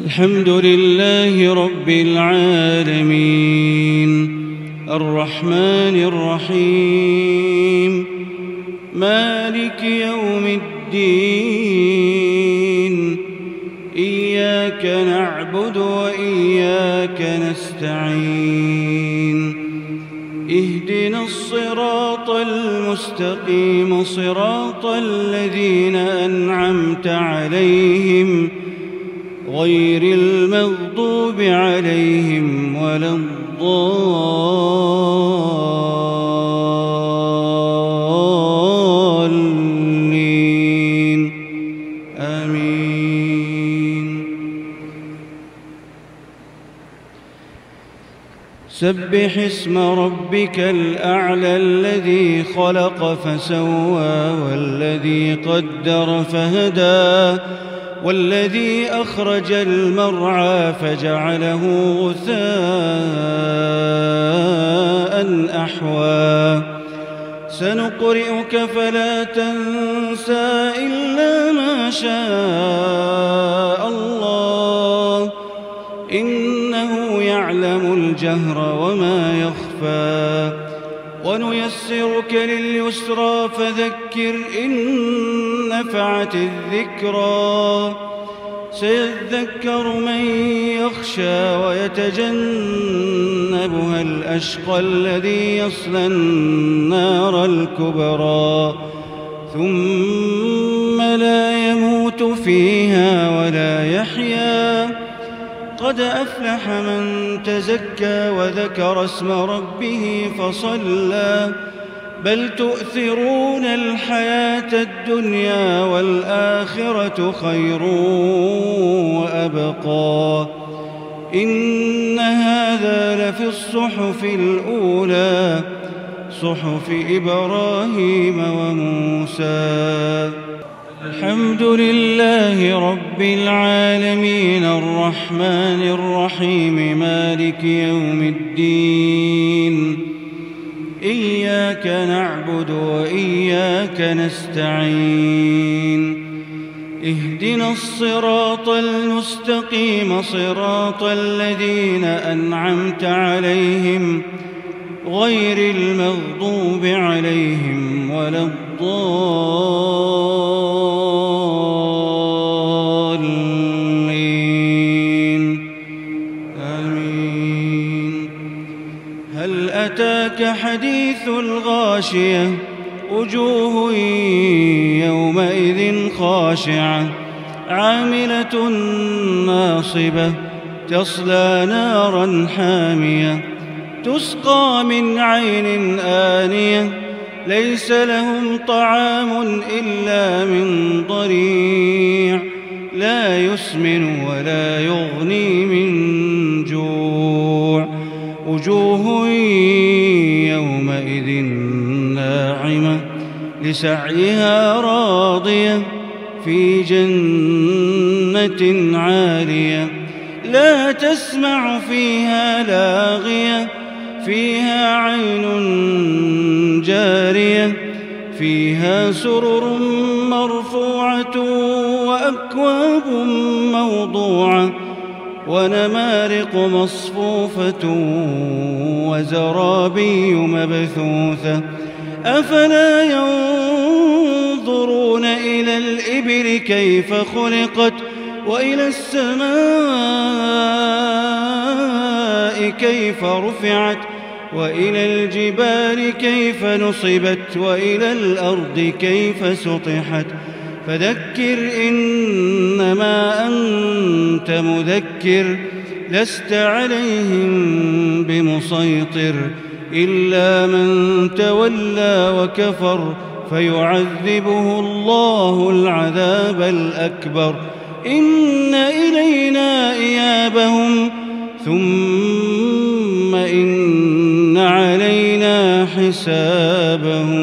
الحمد لله رب العالمين الرحمن الرحيم مالك يوم الدين إياك نعبد وإياك نستعين اهدنا الصراط المستقيم صراط الذين أنعمت عليهم غير المغضوب عليهم ولا الضالين آمين. سبح اسم ربك الأعلى الذي خلق فسوى والذي قدر فهدى والذي أخرج المرعى فجعله غثاء أحوى سنقرئك فلا تنسى إلا ما شاء الله إنه يعلم الجهر وما يخفى ونيسرك لليسرى فذكر إن نفعت الذكرى سيذكر من يخشى ويتجنبها الأشقى الذي يصلى النار الكبرى ثم لا يموت فيها ولا يحيا قد أفلح من تزكى وذكر اسم ربه فصلى بل تؤثرون الحياة الدنيا والآخرة خير وأبقى إن هذا لفي الصحف الأولى صحف إبراهيم وموسى. الحمد لله رب العالمين الرحمن الرحيم مالك يوم الدين إياك نعبد وإياك نستعين اهدنا الصراط المستقيم صراط الذين أنعمت عليهم غير المغضوب عليهم ولا الضالين آمين. هل أتاك حديث الغاشية وجوه يومئذ خاشعة عاملة ناصبة تصلى نارا حامية تسقى من عين آنية ليس لهم طعام إلا من ضريع لا يسمن ولا يغني من جوع وجوه يومئذ ناعمة لسعيها راضية في جنة عالية لا تسمع فيها لاغية فيها عين جارية فيها سرر مرفوعة وأكواب موضوعة ونمارق مصفوفة وزرابي مبثوثة أفلا ينظرون إلى الإبل كيف خلقت وإلى السماء كيف رفعت وإلى الجبال كيف نصبت وإلى الأرض كيف سطحت فذكر إنما أنت مذكر لست عليهم بمسيطر إلا من تولى وكفر فيعذبه الله العذاب الأكبر إن إلينا إيابهم ثم إن علينا حسابهم.